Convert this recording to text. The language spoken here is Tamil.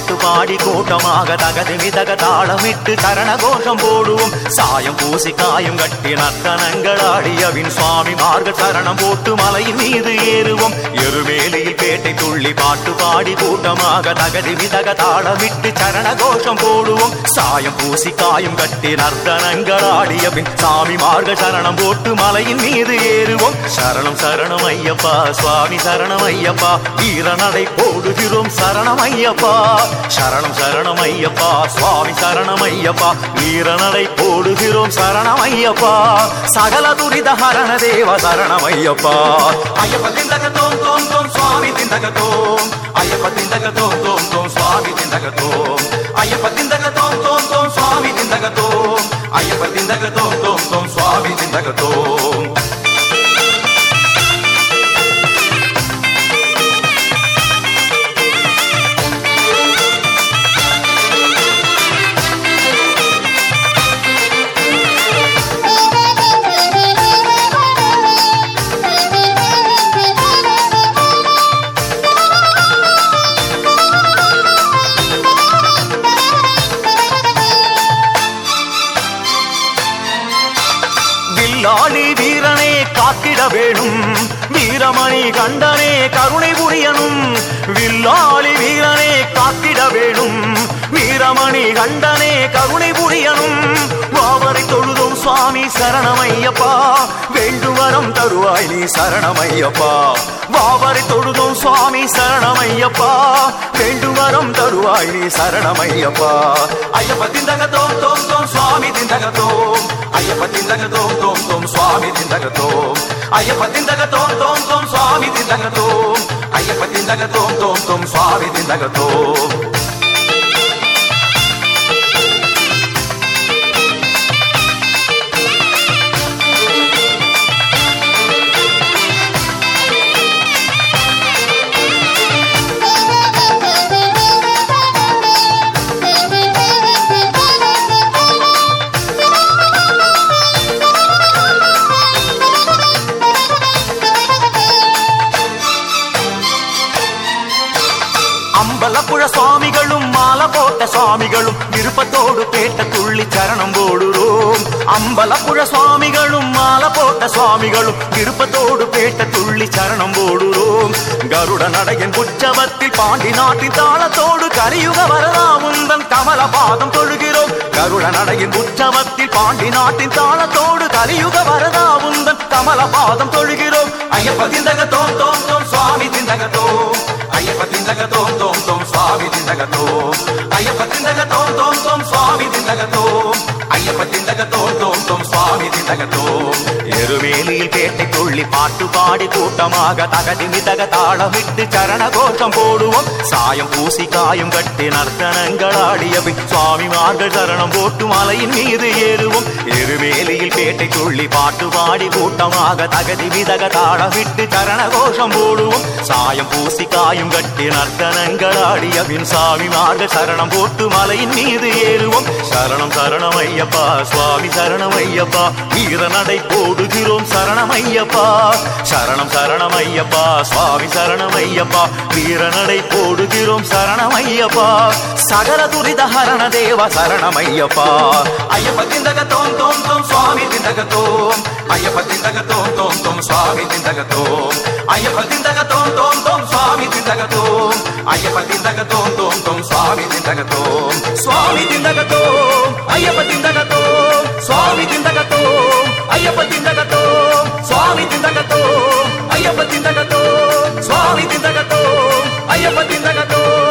பாட்டு பாடி கூட்டமாக தகதிமிதக தாளமிட்டு சரண கோஷம் போடுவோம். சாயம் பூசி காயும் கட்டி நர்த்தனங்கள் ஆடியவின் சுவாமிமார்கள் சரணம் போட்டு மலையின் மீது ஏறுவோம். எருமேலியில் பேட்டை துள்ளி பாட்டு பாடி கூட்டமாக தகதிமிதக தாளமிட்டு சரண கோஷம் போடுவோம். சாயம் பூசி காயும் கட்டி நர்த்தனங்கள் ஆடியவின் சாமிமார்கள் சரணம் போட்டு மலையின் மீது ஏறுவோம். சரணம் சரணம் ஐயப்பா சுவாமி சரணம் ஐயப்பா வீரநடை போடுகிறோம் சரணம் ஐயப்பா. சரணம் சரணம் ஐயப்பா சுவாமி சரணம் ஐயப்பா வீரநடை போடுகிறோம் சரணம் ஐயப்பா. சகல துரித ஹரண தேவ சரணம் ஐயப்பா. ஐயப்ப திந்தக தோம் தோம் தோம் சுவாமி திந்தக தோம். ஐயப்ப திந்தக தோம் தோம் தோம் சுவாமி திந்தக தோம். ஐயப்ப திந்தக தோம் தோம் தோம் சுவாமி திந்தக தோம். ஐயப்ப திந்தக தோம் தோம் தோம் சுவாமி திந்தக தோம். வில்லாளி வீரனே காத்திட வேணும் வீரமணி கண்டனே கருணை புரியணும். வில்லாளி வீரனே காத்திட வேணும் வீரமணி கண்டனே கருணை புரியணும். வாவரை தொழுதும் சுவாமி சரணமையப்பா வேண்டுவரம் தருவாய் நீ சரணமையப்பா. வாவரை தொழுதும் சுவாமி சரணமையப்பா வேண்டுவரம் தருவாய் நீ சரணமையப்பா. ஐயப்ப திந்தக தோம் தோம் தோம் சுவாமி திந்தக தோம். ஐயப்ப திந்தக தோம் தோம் தோம் சுவாமி திந்தக தோம். ஐயப்ப திந்தக தோம் தோம் தோம் சுவாமி திந்தக தோம். ஐயப்ப திந்தக தோம் தோம் தோம் சுவாமி திந்தக தோம். அம்பலப்புழ சுவாமிகளும் மாலை போட்ட சுவாமிகளும் விருப்பத்தோடு பேட்ட துள்ளி சரணம் போடுறோம். அம்பலப்புழ சுவாமிகளும் மாலை போட்ட சுவாமிகளும் விருப்பத்தோடு பேட்ட துள்ளி சரணம் போடுறோம். கருட நடையின் உற்சவத்தில் பாண்டி நாட்டின் தாளத்தோடு கலியுக வரதா முந்தன் கமல பாதம் தொழுகிறோம். கருட நடையின் உற்சவத்தில் பாண்டி நாட்டின் தாளத்தோடு கலியுக வரதா முந்தன் கமல பாதம் தொழுகிறோம். ஐயப்ப திந்தக தோம் தோம் தோம் சுவாமி திந்தக தோம். ஐயப்ப திந்தக தோம் தோம் தோம் சுவாமி திந்தக தோம். ஐயப்ப திந்தக தோம் தோம் தோம் சுவாமி திந்தக தோம். ஐயப்ப திந்தக தோம் தோம் தோம் சுவாமி திந்தக தோம். எருமேலியில் பேட்டை துள்ளி பாட்டு பாடி கூட்டமாக தகதிமிதக தாளமிட்டு சரண கோஷம் போடுவோம். சாயம் பூசி காயும் கட்டி நர்த்தனங்கள் ஆடியபின் சுவாமிமார்கள் சரணம் போட்டு மலையின் மீது ஏறுவோம். எருமேலியில் பேட்டை துள்ளி பாட்டு பாடி கூட்டமாக தகதிமிதக தாளமிட்டு சரண கோஷம் போடுவோம். சாயம் பூசி காயும் கட்டி நர்த்தனங்கள் ஆடியபின் சுவாமிமார்கள் சரணம் போட்டு மலையின் மீது ஏறுவோம். சரணம் சரணம் ஐயப்பா சுவாமி சரணம் ஐயப்பா வீரநடை போடுகிறோம் சரணம் ஐயப்பா. சரணம் சரணம் ஐயப்பா சுவாமி சரணம் ஐயப்பா வீரநடை போடுகிறோம் சரணம் ஐயப்பா. சகல துரித ஹரண தேவ சரணம் ஐயப்பா. ஐயப்ப திந்தக தோம் தோம் தோம் சுவாமி திந்தக தோம். ஐயப்ப திந்தக தோம் தோம் தோம் சுவாமி திந்தக தோம். ஐயப்ப திந்தக தோம் தோம் தோம் சுவாமி திந்தக தோம். ஐயப்ப திந்தக தோம் தோம் தோம் சுவாமி திந்தக தோம். சுவாமி திந்தக தோம் ஐயப்ப திந்தக தோம். சுவாமி திந்தக தோம் ஐயப்ப திந்தக தோம். சுவாமி திந்தக தோம் ஐயப்ப திந்தக தோம். சுவாமி திந்தக தோம் ஐயப்ப திந்தக தோம்.